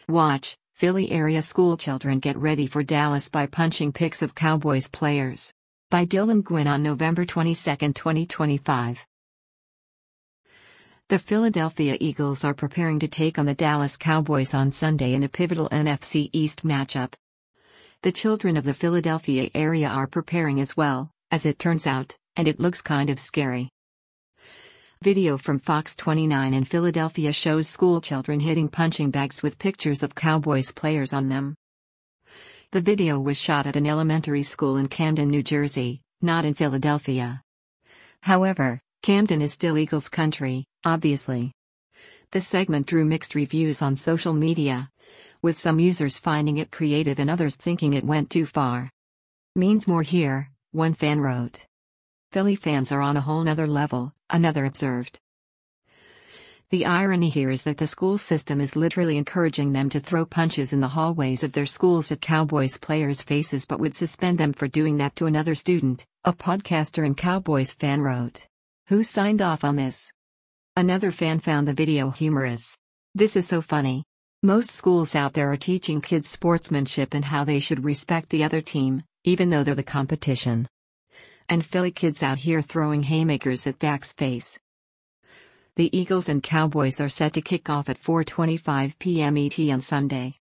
Watch, Philly area schoolchildren get ready for Dallas by punching pics of Cowboys players. By Dylan Gwynn on November 22, 2025. The Philadelphia Eagles are preparing to take on the Dallas Cowboys on Sunday in a pivotal NFC East matchup. The children of the Philadelphia area are preparing as well, as it turns out, and it looks kind of scary. Video from Fox 29 in Philadelphia shows schoolchildren hitting punching bags with pictures of Cowboys players on them. The video was shot at an elementary school in Camden, New Jersey, not in Philadelphia. However, Camden is still Eagles country, obviously. The segment drew mixed reviews on social media, with some users finding it creative and others thinking it went too far. "Means more here," one fan wrote. "Philly fans are on a whole nother level," another observed. The irony here is that the school system is literally encouraging them to throw punches in the hallways of their schools at Cowboys players' faces but would suspend them for doing that to another student, a podcaster and Cowboys fan wrote. "Who signed off on this?" Another fan found the video humorous. "This is so funny. Most schools out there are teaching kids sportsmanship and how they should respect the other team, even though they're the competition. And Philly kids out here throwing haymakers at Dak's face." The Eagles and Cowboys are set to kick off at 4:25 p.m. ET on Sunday.